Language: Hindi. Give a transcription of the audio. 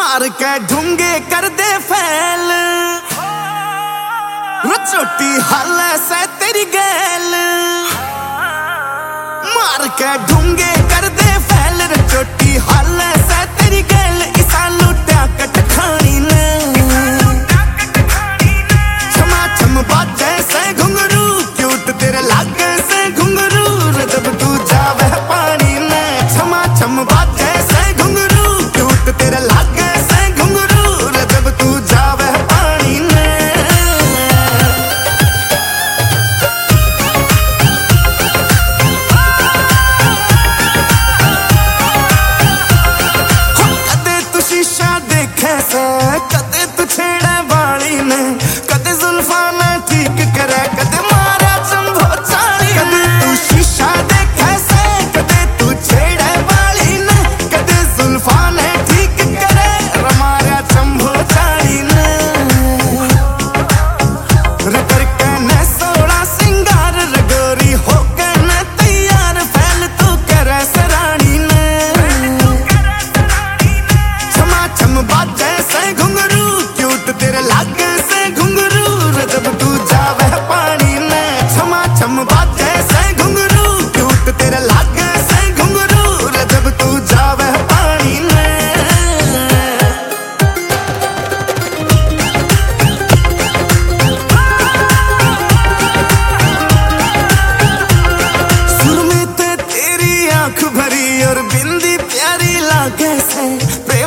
मार के ढूंगे कर दे फैल, चोटी हाल से तेरी गैल। मार के ढूंगे कर दे फैल, चोटी हाल से तेरी गैल। इसा लुटिया कट खानी ने, छमा छम बाजे से घुंघरू, क्यूट तेरे लागे से घुंघरू। जब तू जावे पानी ने, छमा छम बाजे से घुंघरू, क्यूट तेरे लागे से घुंघरू। जब तू जावे पानी ने, कदे तू छेड़े वाली ने, कदे जुल्फा ने ठीक करे, कदे मारा चंभो चाली। कदे तू शीशा देखे से, कदे तू छेड़े वाली ने, कदे जुल्फा ने ठीक करे, मारा चंभो चाली ने। रगर के ने सोड़ा सिंगार, रगोरी होके ने तैयार, फैल तू करे सरानी ने। छमा छम बाजे से घुंघरू, क्यूट तेरे लागे से घुंघरू। जब तू जावे पानी में, छमा छम बाजे से घुंघरू, क्यूट तेरे लागे से घुंघरू। जब तू जावे पानी में, सुर में ते तेरी आंख भरी और बिंदी प्यारी लागे से।